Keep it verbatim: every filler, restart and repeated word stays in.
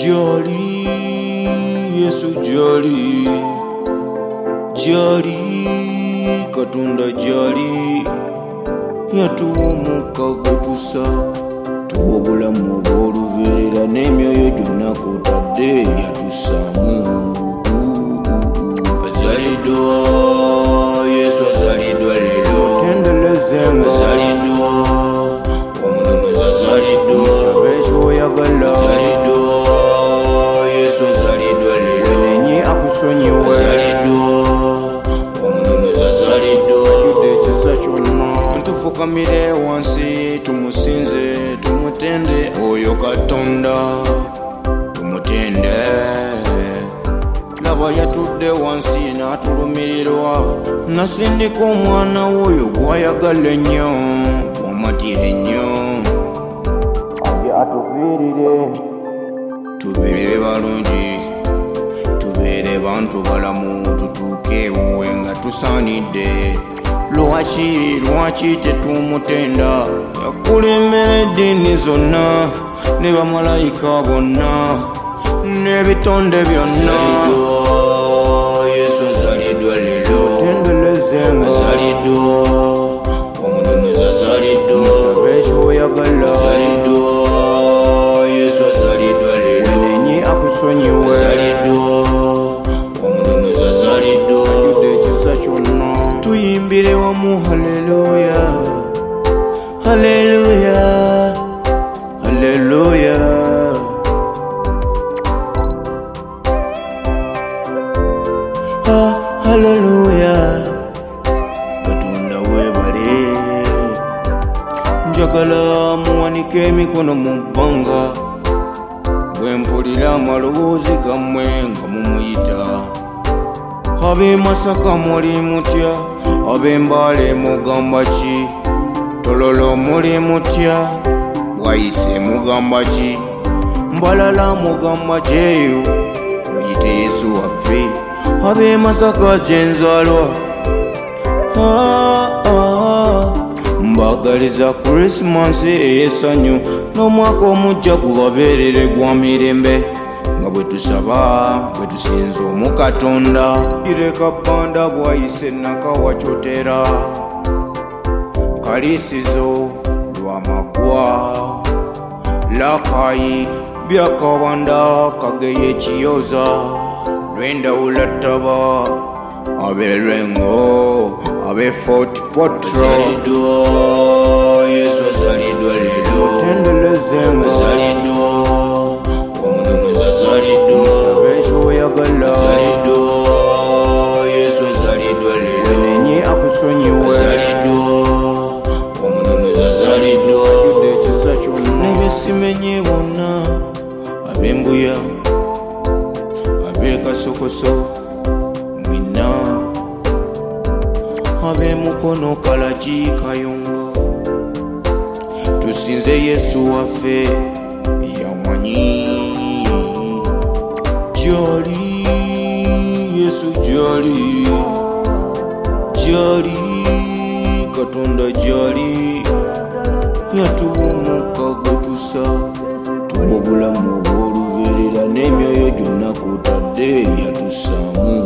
Jolly, Yesu jolly, jolly, Katunda jolly, yatuwomuka gutusa, tuwobula mu bw'olubeerera n'emyoyo gyonna kutadde yatussaamu. Azaliddwa, Yesu azaliddwa leero, azaliddwa, omunomozi azaliddwa, azaliddwa, Yesu azaliddwa leero, azaliddwa, omunomozi azaliddwa. Tufukamire wansi tumusinze tumutende oyo Katonda tumutende. Laba yatudde wansi n'atulumirirwa, nasindika omwana w'oyo gw'ayagala ennyo gwomatira ennyo, aje atuviirire tubeere balungi, tubeere bantu balamu, tutuuke ewe nga tusaanidde. Lwaki lwaki tetumutenda? Yakulembera eddiini zonna ne bamalayika bonna n'ebitonde byonna. Yesu azaliddwa leero, azaliddwa, omunomozi azaliddwa, azaliddwa, Yesu azaliddwa leero, azaliddwa, omunomozi azaliddwa. Tuyimbire wamu haleluya, haleluya, haleluya. Ha, haleluya, Katonda weebale. Njagala muwanike emikono mu bbanga bwe mpulira amaloboozi gammwe nga mumuyita. Ab'e Masaka muli mutya, ab'e Mbale mugamba ki? Tololo muli mutya, Bwayise mugamba ki? Mbalala mugamba jeyo, muyite Yesu waffe. Ab'e Masaka gye nzaalwa, ah, ah, mbagaliza Krismasi ey'essanyu n'omwaka omujja gubabeerere gwa mirembe, nga bwe tusaba bwe tusinza omu Katonda. Ireka bbanda Bwayise nakawacotera, Kalisizo Lwamagwa, Lakayi Byakabanda, Kageyo Ekiyoza, Lwendawula Ttaba, ab'e Lwengo, ab'e Fort Potro. Azaliddwa, Yesu azaliddwa leero, azaliddwa, omunomozi azaliddwa, azaliddwa, Yesu azaliddwa leero, azaliddwa, omunomozi azaliddwa. Nebesimenye bonna, ab'embuya, ab'e Kasokoso mwina, ab'e Mukono Kalagi Kayunga, tusinze Yesu waffe yamanyi. Jolly, Yesu jolly, jolly, Katonda jolly, yatuwomuka gutusa, tuwobulamu obw'olubeerera n'emyoyo gyonna kutadde yatussaamu.